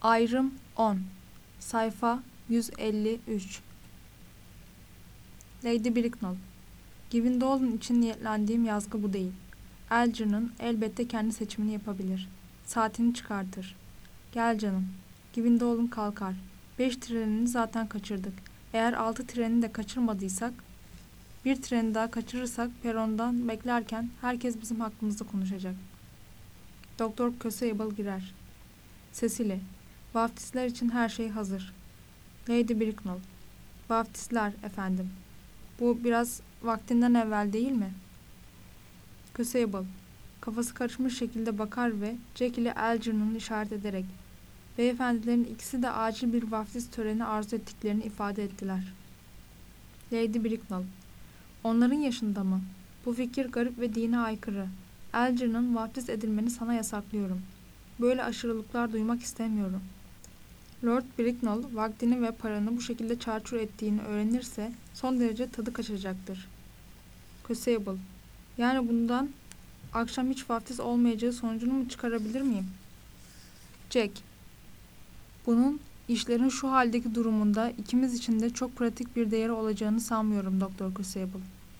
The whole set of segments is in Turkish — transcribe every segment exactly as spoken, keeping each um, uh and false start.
Ayrım on. Sayfa yüz elli üç. Lady Bracknell. Gavin Dolan için niyetlendiğim yazgı bu değil. Algernon elbette kendi seçimini yapabilir. Saatini çıkartır. Gel canım. Gavin Dolan kalkar. Beş trenini zaten kaçırdık. Eğer altı treni de kaçırmadıysak, bir treni daha kaçırırsak perondan beklerken herkes bizim hakkımızda konuşacak. Doktor Cosable girer. Cecily, vaftizler için her şey hazır. Lady Bracknell. Vaftizler efendim. Bu biraz vaktinden evvel değil mi? Cosable, kafası karışmış şekilde bakar ve Jack ile Algernon'u işaret ederek, beyefendilerin ikisi de acil bir vaftiz töreni arzu ettiklerini ifade ettiler. Lady Bracknell. Onların yaşında mı? Bu fikir garip ve dine aykırı. Algernon, vaftiz edilmeni sana yasaklıyorum. Böyle aşırılıklar duymak istemiyorum. Lord Bracknell, vaktini ve paranı bu şekilde çarçur ettiğini öğrenirse son derece tadı kaçacaktır. Cosable. Yani bundan akşam hiç vaftiz olmayacağı sonucunu mu çıkarabilir miyim? Jack. Bunun işlerin şu haldeki durumunda ikimiz için de çok pratik bir değeri olacağını sanmıyorum Doktor Cosable.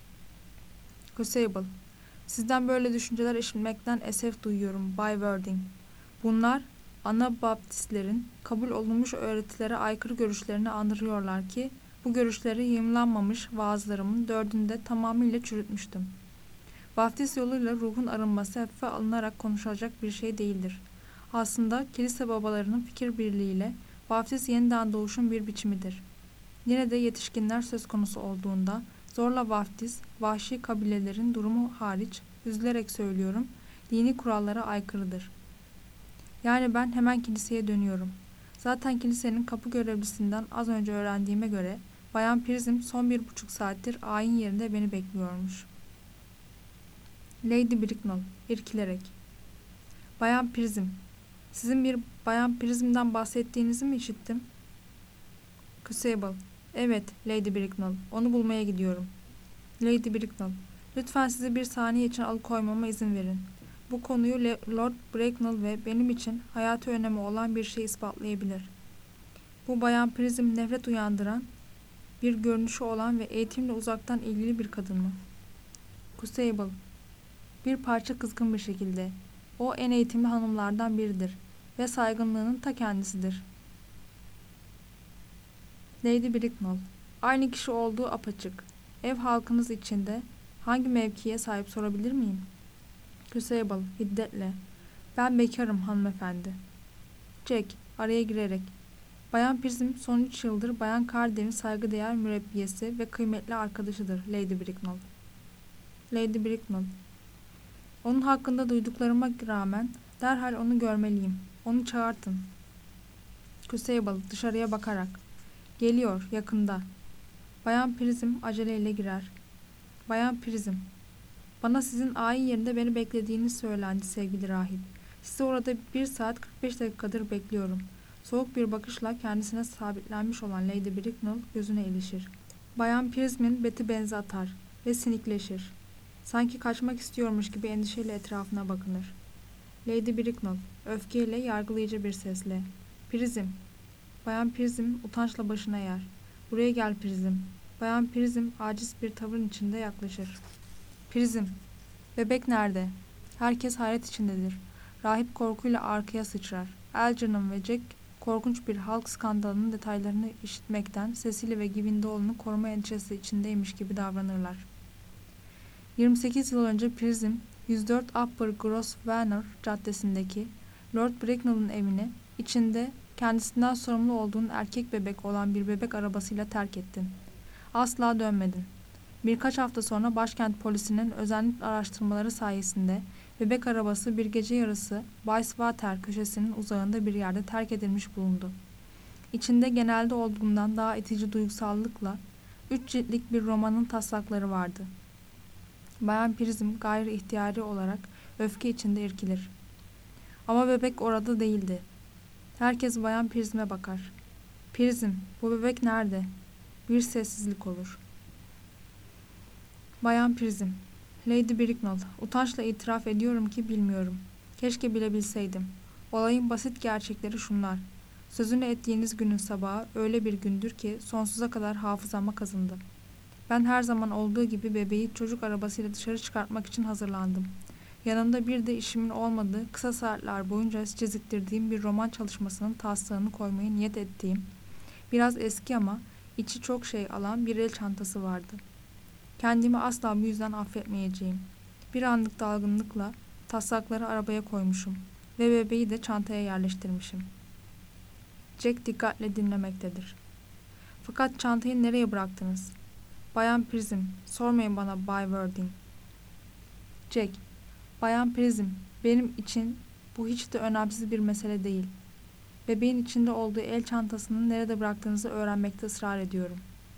Cosable. Sizden böyle düşünceler işitmekten esef duyuyorum Bay Worthing. Bunlar Anabaptistlerin kabul olunmuş öğretilere aykırı görüşlerini andırıyorlar ki bu görüşleri yayımlanmamış vaazlarımın dördünde tamamıyla çürütmüştüm. Vaftiz yoluyla ruhun arınması hafife alınarak konuşulacak bir şey değildir. Aslında kilise babalarının fikir birliğiyle vaftiz yeniden doğuşun bir biçimidir. Yine de yetişkinler söz konusu olduğunda zorla vaftiz, vahşi kabilelerin durumu hariç, üzülerek söylüyorum, dini kurallara aykırıdır. Yani ben hemen kiliseye dönüyorum. Zaten kilisenin kapı görevlisinden az önce öğrendiğime göre Bayan Prism son bir buçuk saattir ayin yerinde beni bekliyormuş. Lady Bracknell irkilerek. Bayan Prism, sizin bir Bayan Prism'den bahsettiğinizi mi işittim? Cosable, evet Lady Bracknell, onu bulmaya gidiyorum. Lady Bracknell, lütfen sizi bir saniye için alıkoymama izin verin. Bu konuyu Lord Bracknell ve benim için hayati önemi olan bir şey ispatlayabilir. Bu Bayan Prism nefret uyandıran, bir görünüşü olan ve eğitimle uzaktan ilgili bir kadın mı? Cosable, bir parça kızgın bir şekilde. O en eğitimli hanımlardan biridir ve saygınlığının ta kendisidir. Lady Bracknell, aynı kişi olduğu apaçık. Ev halkınız içinde hangi mevkiye sahip sorabilir miyim? Cosable, hiddetle. Ben bekarım hanımefendi. Jack, araya girerek. Bayan Prism son üç yıldır Bayan Cardew'in saygıdeğer mürebbiyesi ve kıymetli arkadaşıdır Lady Bracknell. Lady Bracknell, onun hakkında duyduklarıma rağmen derhal onu görmeliyim. Onu çağırtın. Cosable dışarıya bakarak. Geliyor, yakında. Bayan Prism aceleyle girer. Bayan Prism, bana sizin ayin yerinde beni beklediğiniz söylendi sevgili rahip. Sizi orada bir saat kırk beş dakikadır bekliyorum. Soğuk bir bakışla kendisine sabitlenmiş olan Lady Bracknell gözüne ilişir. Bayan Prism'in beti benzi atar ve sinikleşir. Sanki kaçmak istiyormuş gibi endişeyle etrafına bakınır. Lady Bracknell öfkeyle yargılayıcı bir sesle. Prism. Bayan Prism utançla başına eğer. Buraya gel Prism. Bayan Prism aciz bir tavırın içinde yaklaşır. Prism. Bebek nerede? Herkes hayret içindedir. Rahip korkuyla arkaya sıçrar. Algernon ve Jack korkunç bir halk skandalının detaylarını işitmekten Cecily ve Gavin Dolan'ı koruma endişesi içindeymiş gibi davranırlar. yirmi sekiz yıl önce Prism, yüz dört Upper Grosvenor Caddesi'ndeki Lord Bracknell'ın evini içinde kendisinden sorumlu olduğun erkek bebek olan bir bebek arabasıyla terk ettin. Asla dönmedin. Birkaç hafta sonra başkent polisinin özenli araştırmaları sayesinde bebek arabası bir gece yarısı Bayswater köşesinin uzağında bir yerde terk edilmiş bulundu. İçinde genelde olduğundan daha itici duygusallıkla üç ciltlik bir romanın taslakları vardı. Bayan Prism gayri ihtiyari olarak öfke içinde irkilir. Ama bebek orada değildi. Herkes Bayan Prism'e bakar. Prism, bu bebek nerede? Bir sessizlik olur. Bayan Prism, Lady Bracknell, utançla itiraf ediyorum ki bilmiyorum. Keşke bilebilseydim. Olayın basit gerçekleri şunlar. Sözünü ettiğiniz günün sabahı öyle bir gündür ki sonsuza kadar hafızama kazındı. Ben her zaman olduğu gibi bebeği çocuk arabasıyla dışarı çıkartmak için hazırlandım. Yanımda bir de işimin olmadığı, kısa saatler boyunca çiziktirdiğim bir roman çalışmasının taslağını koymayı niyet ettiğim, biraz eski ama içi çok şey alan bir el çantası vardı. Kendimi asla bu yüzden affetmeyeceğim. Bir anlık dalgınlıkla taslakları arabaya koymuşum ve bebeği de çantaya yerleştirmişim. Jack dikkatle dinlemektedir. Fakat çantayı nereye bıraktınız? Bayan Prism, sormayın bana Bay Wording. Jack, Bayan Prism, benim için bu hiç de önemsiz bir mesele değil. Bebeğin içinde olduğu el çantasını nerede bıraktığınızı öğrenmekte ısrar ediyorum.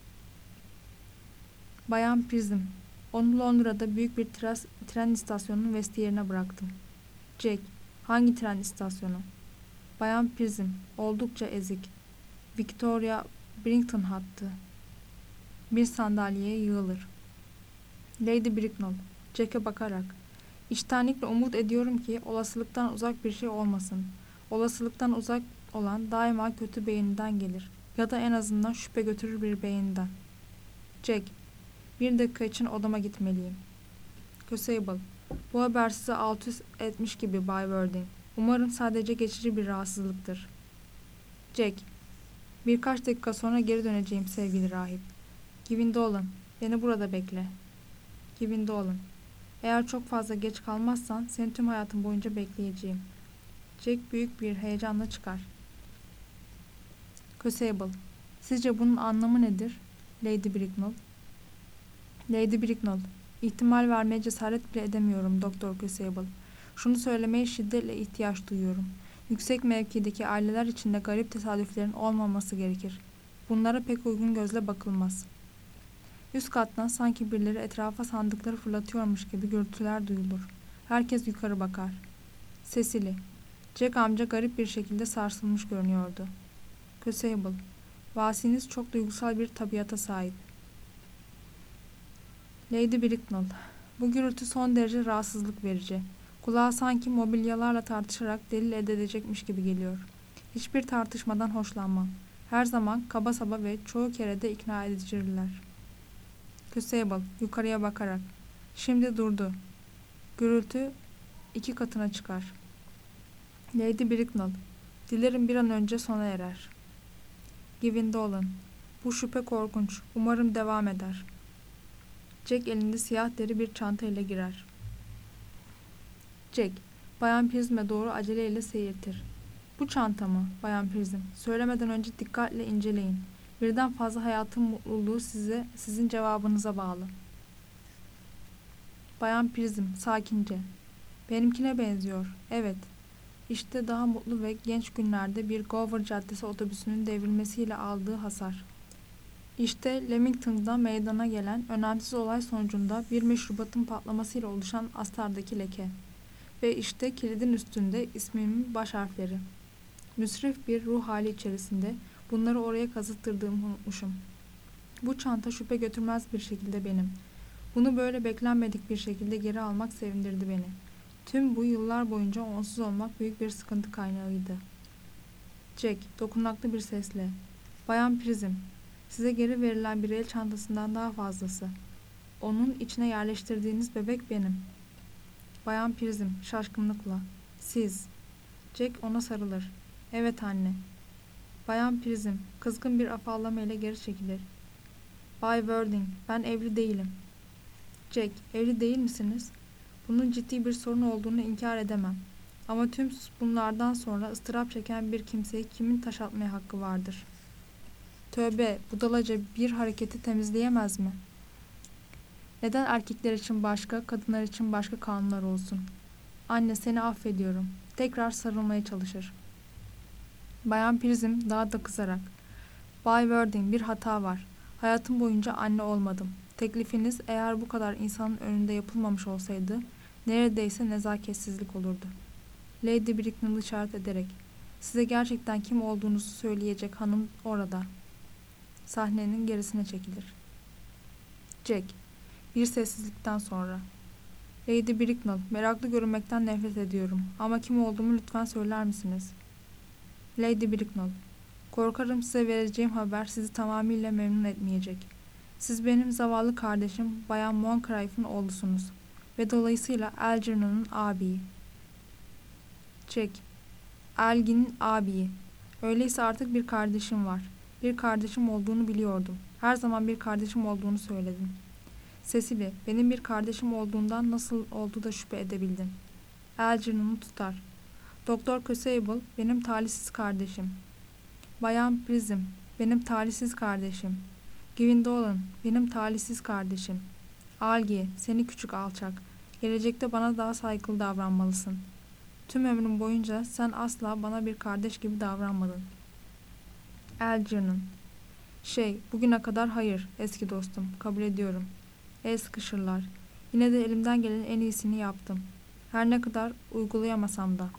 Bayan Prism, onu Londra'da büyük bir tras, tren istasyonunun vestiyerine bıraktım. Jack, hangi tren istasyonu? Bayan Prism, oldukça ezik. Victoria Brighton hattı. Bir sandalyeye yığılır. Lady Bracknell, Jack'e bakarak, İçtenlikle umut ediyorum ki olasılıktan uzak bir şey olmasın. Olasılıktan uzak olan daima kötü beğeniden gelir. Ya da en azından şüphe götürür bir beğeniden. Jack, bir dakika için odama gitmeliyim. Cosable, bu haber sizi alt üst etmiş gibi Bay Wording. Umarım sadece geçici bir rahatsızlıktır. Jack, birkaç dakika sonra geri döneceğim sevgili rahip. Givinde olun, beni burada bekle. Givinde olun. Eğer çok fazla geç kalmazsan seni tüm hayatım boyunca bekleyeceğim. Jack büyük bir heyecanla çıkar. Cosable, sizce bunun anlamı nedir? Lady Bracknell. Lady Bracknell, ihtimal vermeye cesaret bile edemiyorum Doktor Cosable. Şunu söylemeye şiddetle ihtiyaç duyuyorum. Yüksek mevkideki aileler içinde garip tesadüflerin olmaması gerekir. Bunlara pek uygun gözle bakılmaz. Üst kattan sanki birileri etrafa sandıkları fırlatıyormuş gibi gürültüler duyulur. Herkes yukarı bakar. Cecily, Jack amca garip bir şekilde sarsılmış görünüyordu. Cosable, vasiniz çok duygusal bir tabiata sahip. Lady Bracknell, bu gürültü son derece rahatsızlık verici. Kulağa sanki mobilyalarla tartışarak delil elde edecekmiş gibi geliyor. Hiçbir tartışmadan hoşlanmam. Her zaman kaba saba ve çoğu kere de ikna ediciler. Cosable, yukarıya bakarak. Şimdi durdu. Gürültü iki katına çıkar. Lady Bracknell, dilerim bir an önce sona erer. Givinde olun. Bu şüphe korkunç. Umarım devam eder. Jack elinde siyah deri bir çanta ile girer. Jack, Bayan Prism'e doğru aceleyle seyirtir. Bu çanta mı, Bayan Prism? Söylemeden önce dikkatle inceleyin. Birden fazla hayatın mutluluğu size, sizin cevabınıza bağlı. Bayan Prism, sakince. Benimkine benziyor. Evet. İşte daha mutlu ve genç günlerde bir Gower Caddesi otobüsünün devrilmesiyle aldığı hasar. İşte Leamington'da meydana gelen önemsiz olay sonucunda bir meşrubatın patlamasıyla oluşan astardaki leke. Ve işte kilidin üstünde ismimin baş harfleri. Müsrif bir ruh hali içerisinde bunları oraya kazıttırdığımı unutmuşum. Bu çanta şüphe götürmez bir şekilde benim. Bunu böyle beklenmedik bir şekilde geri almak sevindirdi beni. Tüm bu yıllar boyunca onsuz olmak büyük bir sıkıntı kaynağıydı. Jack, dokunaklı bir sesle. Bayan Prism, size geri verilen bir el çantasından daha fazlası. Onun içine yerleştirdiğiniz bebek benim. Bayan Prism, şaşkınlıkla. Siz. Jack ona sarılır. Evet anne. Bayan Prism, kızgın bir afallama ile geri çekilir. Bay Wording, ben evli değilim. Jack, evli değil misiniz? Bunun ciddi bir sorun olduğunu inkar edemem. Ama tüm bunlardan sonra ıstırap çeken bir kimseyi kimin taş atmaya hakkı vardır? Tövbe, budalaca bir hareketi temizleyemez mi? Neden erkekler için başka, kadınlar için başka kanunlar olsun? Anne, seni affediyorum. Tekrar sarılmaya çalışır. Bayan Prism daha da kızarak. Bay Wording, bir hata var. Hayatım boyunca anne olmadım. Teklifiniz eğer bu kadar insanın önünde yapılmamış olsaydı neredeyse nezaketsizlik olurdu. Lady Bracknell'ı işaret ederek. Size gerçekten kim olduğunuzu söyleyecek hanım orada. Sahnenin gerisine çekilir. Jack, bir sessizlikten sonra. Lady Bracknell, meraklı görünmekten nefret ediyorum. Ama kim olduğumu lütfen söyler misiniz? Lady Bracknell, korkarım size vereceğim haber sizi tamamıyla memnun etmeyecek. Siz benim zavallı kardeşim Bayan Moncrief'in oğlusunuz ve dolayısıyla Algernon'un ağabeyi. Jack, Elgin'in ağabeyi. Öyleyse artık bir kardeşim var. Bir kardeşim olduğunu biliyordum. Her zaman bir kardeşim olduğunu söyledim. Cecily, benim bir kardeşim olduğundan nasıl oldu da şüphe edebildin? Algernon'u tutar. Doktor Crucible, benim talihsiz kardeşim. Bayan Prism, benim talihsiz kardeşim. Gwendolyn, benim talihsiz kardeşim. Algie, seni küçük alçak. Gelecekte bana daha saygılı davranmalısın. Tüm ömrüm boyunca sen asla bana bir kardeş gibi davranmadın. Algernon, şey, bugüne kadar hayır, eski dostum, kabul ediyorum. El sıkışırlar. Yine de elimden gelen en iyisini yaptım. Her ne kadar uygulayamasam da.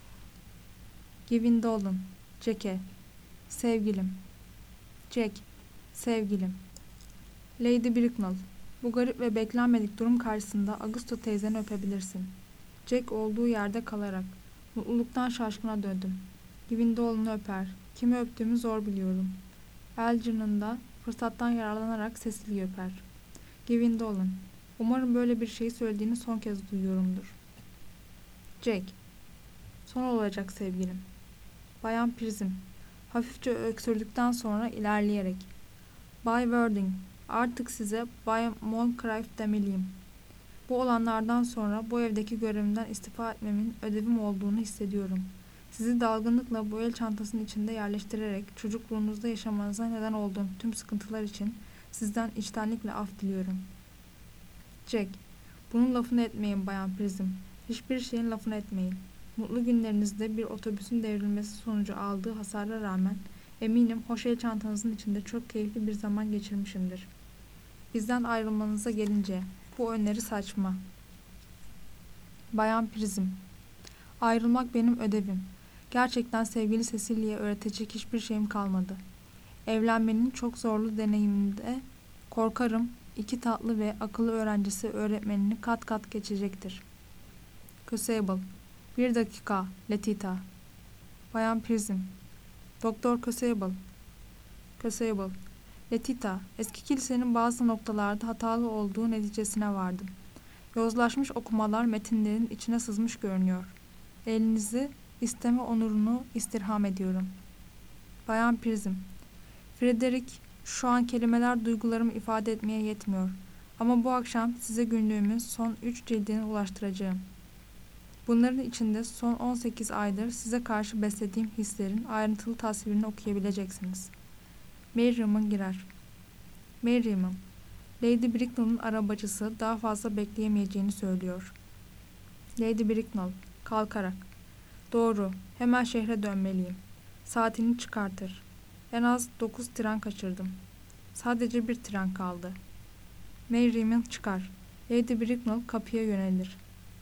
Gwendolyn, Jack'e, sevgilim. Jack, sevgilim. Lady Bracknell, bu garip ve beklenmedik durum karşısında Augusta teyzeni öpebilirsin. Jack olduğu yerde kalarak, mutluluktan şaşkına döndüm. Gwendolyn'u öper. Kimi öptüğümü zor biliyorum. Algernon da fırsattan yararlanarak Cecily'yi öper. Gwendolyn, umarım böyle bir şey söylediğini son kez duyuyorumdur. Jack, son olacak sevgilim. Bayan Prism, hafifçe öksürdükten sonra ilerleyerek. Bay Wording, artık size Bay Moncrief demeliyim. Bu olanlardan sonra bu evdeki görevimden istifa etmemin ödevim olduğunu hissediyorum. Sizi dalgınlıkla bu el çantasının içinde yerleştirerek çocukluğunuzda yaşamanıza neden olduğum tüm sıkıntılar için sizden içtenlikle af diliyorum. Jack, bunun lafını etmeyin Bayan Prism. Hiçbir şeyin lafını etmeyin. Mutlu günlerinizde bir otobüsün devrilmesi sonucu aldığı hasara rağmen eminim hoş el çantanızın içinde çok keyifli bir zaman geçirmişimdir. Bizden ayrılmanıza gelince bu öneri saçma. Bayan Prism, ayrılmak benim ödevim. Gerçekten sevgili Cecily'ye öğretecek hiçbir şeyim kalmadı. Evlenmenin çok zorlu deneyiminde korkarım iki tatlı ve akıllı öğrencisi öğretmenini kat kat geçecektir. Crucible, bir dakika, Letita. Bayan Prism, Doktor Crucible. Crucible, Letita, eski kilisenin bazı noktalarda hatalı olduğu neticesine vardım. Yozlaşmış okumalar metinlerin içine sızmış görünüyor. Elinizi, isteme onurunu istirham ediyorum. Bayan Prism, Frederick, şu an kelimeler duygularımı ifade etmeye yetmiyor. Ama bu akşam size günlüğümün son üç cildini ulaştıracağım. Bunların içinde son on sekiz aydır size karşı beslediğim hislerin ayrıntılı tasvirini okuyabileceksiniz. Miriam'ın girer. Miriam'ım, Lady Bracknell'ın arabacısı daha fazla bekleyemeyeceğini söylüyor. Lady Bracknell, kalkarak. Doğru, hemen şehre dönmeliyim. Saatini çıkartır. En az dokuz tren kaçırdım. Sadece bir tren kaldı. Miriam'ın çıkar. Lady Bracknell kapıya yönelir.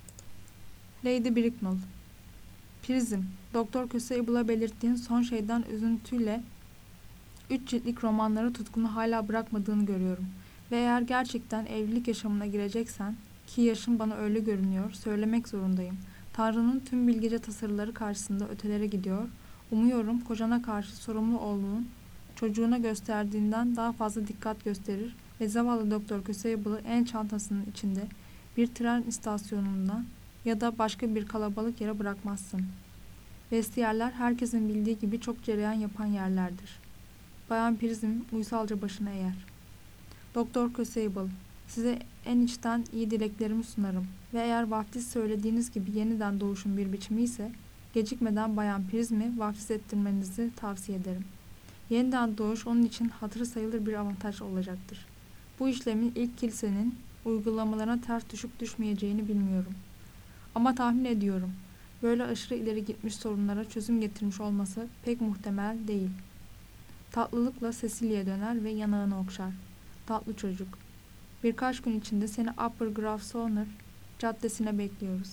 Lady Bracknell, Prism, Doktor Crucible'a belirttiğin son şeyden üzüntüyle üç ciltlik romanlara tutkunu hala bırakmadığını görüyorum. Ve eğer gerçekten evlilik yaşamına gireceksen, ki yaşın bana öyle görünüyor, söylemek zorundayım. Tanrı'nın tüm bilgece tasarıları karşısında ötelere gidiyor. Umuyorum kocana karşı sorumlu olduğun, çocuğuna gösterdiğinden daha fazla dikkat gösterir ve zavallı Doktor Crucible'ı en çantasının içinde bir tren istasyonundan ya da başka bir kalabalık yere bırakmazsın. Vestiyerler herkesin bildiği gibi çok cereyan yapan yerlerdir. Bayan Prism uysalca başını eğer. Doktor Crucible, size en içten iyi dileklerimi sunarım ve eğer vaftiz söylediğiniz gibi yeniden doğuşun bir biçimi ise gecikmeden Bayan Prism'i vaftiz ettirmenizi tavsiye ederim. Yeniden doğuş onun için hatırı sayılır bir avantaj olacaktır. Bu işlemin ilk kilisenin uygulamalarına ters düşüp düşmeyeceğini bilmiyorum. Ama tahmin ediyorum, böyle aşırı ileri gitmiş sorunlara çözüm getirmiş olması pek muhtemel değil. Tatlılıkla Cecily'ye döner ve yanağını okşar. Tatlı çocuk. Birkaç gün içinde seni Upper Grosvenor Caddesi'ne bekliyoruz.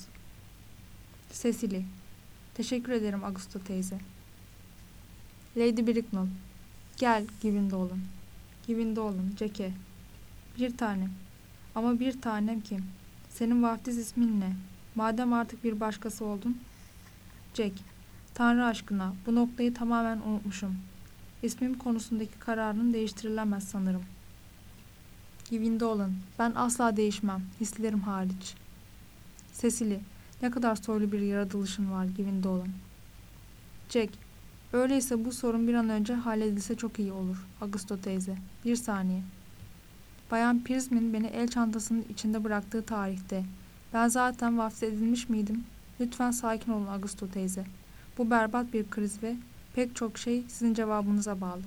Cecily. Teşekkür ederim Augusta teyze. Lady Bracknell. Gel Gwendolyn. Gwendolyn, Jack'e. Bir tanem. Ama bir tanem kim? Senin vaftiz ismin ne? Madem artık bir başkası oldun. Jack. Tanrı aşkına, bu noktayı tamamen unutmuşum. İsmim konusundaki kararın değiştirilemez sanırım. Givinde olun. Ben asla değişmem, hislerim hariç. Cecily, ne kadar soylu bir yaratılışın var, Givinde olun. Jack, öyleyse bu sorun bir an önce halledilse çok iyi olur, Augusto teyze. Bir saniye. Bayan Prism'in beni el çantasının içinde bıraktığı tarihte ben zaten vaftiz edilmiş miydim? Lütfen sakin olun Augusto teyze. Bu berbat bir kriz ve pek çok şey sizin cevabınıza bağlı.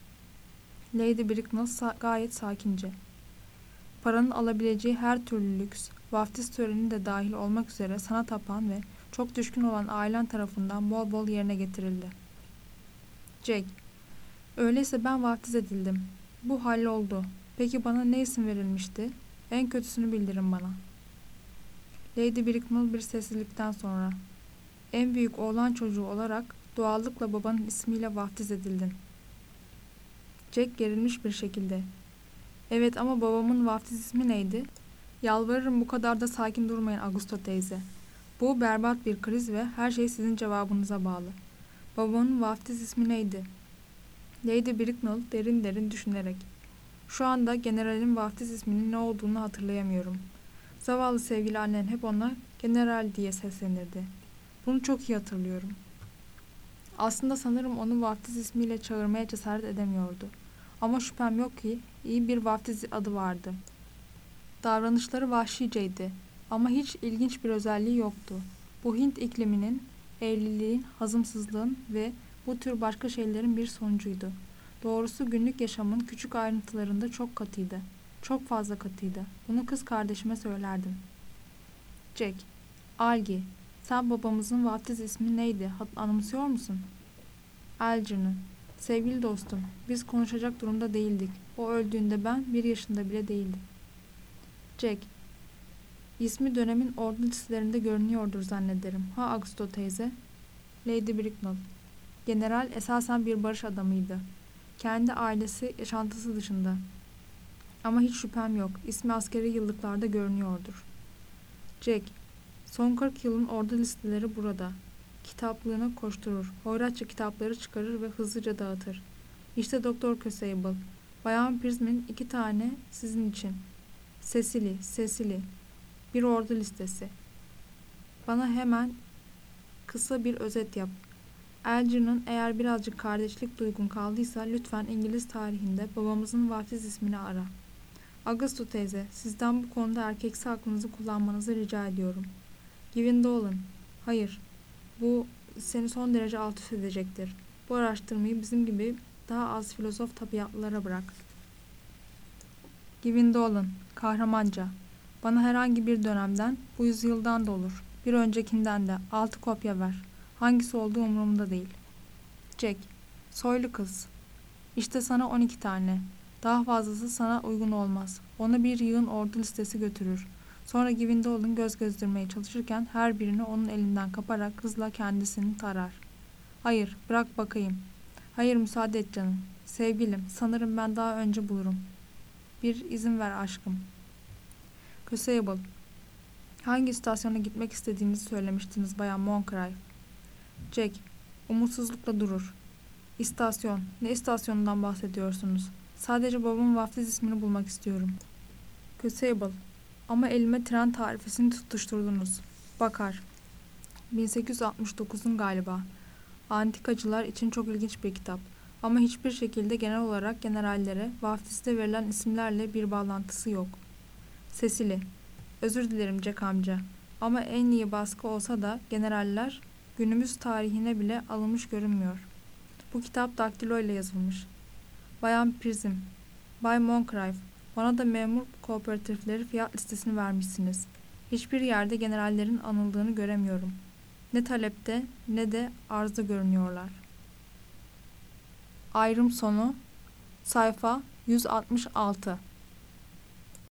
Lady Bracknell sa- gayet sakince. Paranın alabileceği her türlü lüks, vaftiz töreni de dahil olmak üzere sana tapan ve çok düşkün olan ailen tarafından bol bol yerine getirildi. Jack, öyleyse ben vaftiz edildim. Bu halloldu. Peki bana ne isim verilmişti? En kötüsünü bildirin bana. Lady Bracknell bir sessizlikten sonra. En büyük oğlan çocuğu olarak doğallıkla babanın ismiyle vaftiz edildin. Jack gerilmiş bir şekilde. Evet ama babamın vaftiz ismi neydi? Yalvarırım bu kadar da sakin durmayın Augusto teyze. Bu berbat bir kriz ve her şey sizin cevabınıza bağlı. Babamın vaftiz ismi neydi? Lady Bracknell derin derin düşünerek. Şu anda generalin vaftiz isminin ne olduğunu hatırlayamıyorum. Zavallı sevgili annen hep ona general diye seslenirdi. Bunu çok iyi hatırlıyorum. Aslında sanırım onu vaftiz ismiyle çağırmaya cesaret edemiyordu. Ama şüphem yok ki iyi bir vaftiz adı vardı. Davranışları vahşiceydi ama hiç ilginç bir özelliği yoktu. Bu Hint ikliminin, evliliğin, hazımsızlığın ve bu tür başka şeylerin bir sonucuydu. Doğrusu günlük yaşamın küçük ayrıntılarında çok katıydı. Çok fazla katıydı. Bunu kız kardeşime söylerdim. Jack, Algi, sen babamızın vaftiz ismi neydi? Anımsıyor musun? Algernon, sevgili dostum, biz konuşacak durumda değildik. O öldüğünde ben bir yaşında bile değildim. Jack, ismi dönemin ordu listelerinde görünüyordur zannederim. Ha Augusto teyze? Lady Bracknell, general esasen bir barış adamıydı. Kendi ailesi yaşantısı dışında. Ama hiç şüphem yok, ismi askeri yıllıklarda görünüyordur. Jack, son kırk yılın ordu listeleri burada. Kitaplığına koşturur, hoyratça kitapları çıkarır ve hızlıca dağıtır. İşte Doktor Crucible, Bayan Prism'in iki tane sizin için. Cecily, Cecily, bir ordu listesi. Bana hemen kısa bir özet yap. Algernon eğer birazcık kardeşlik duygun kaldıysa lütfen İngiliz tarihinde babamızın vaftiz ismini ara. Augusto teyze, sizden bu konuda erkeksi aklınızı kullanmanızı rica ediyorum. Givinde olun. Hayır, bu seni son derece alt üst edecektir. Bu araştırmayı bizim gibi daha az filozof tabiatlılara bırak. Givinde olun, kahramanca. Bana herhangi bir dönemden, bu yüzyıldan da olur. Bir öncekinden de altı kopya ver. Hangisi olduğu umurumda değil. Jack, soylu kız. İşte sana on iki tane. Daha fazlası sana uygun olmaz. Ona bir yığın ordu listesi götürür. Sonra Givinde olun göz gezdirmeye çalışırken her birini onun elinden kaparak hızla kendisini tarar. Hayır, bırak bakayım. Hayır, müsaade et canım. Sevgilim, sanırım ben daha önce bulurum. Bir izin ver aşkım. Crucible, hangi istasyona gitmek istediğinizi söylemiştiniz Bayan Moncrief. Jack, umutsuzlukla durur. İstasyon, ne istasyonundan bahsediyorsunuz? Sadece babamın vaftiz ismini bulmak istiyorum. Crucible, ama elime tren tarifesini tutuşturdunuz. Bakar. bin sekiz yüz altmış dokuzun galiba. Antikacılar için çok ilginç bir kitap. Ama hiçbir şekilde genel olarak generallere vaftizde verilen isimlerle bir bağlantısı yok. Cecily, özür dilerim Jack amca. Ama en iyi baskı olsa da generaller günümüz tarihine bile alınmış görünmüyor. Bu kitap daktilo ile yazılmış. Bayan Prism, Bay Moncrief, bana da memur kooperatifleri fiyat listesini vermişsiniz. Hiçbir yerde generallerin anıldığını göremiyorum. Ne talepte ne de arzda görünüyorlar. Ayrım sonu, sayfa yüz altmış altı.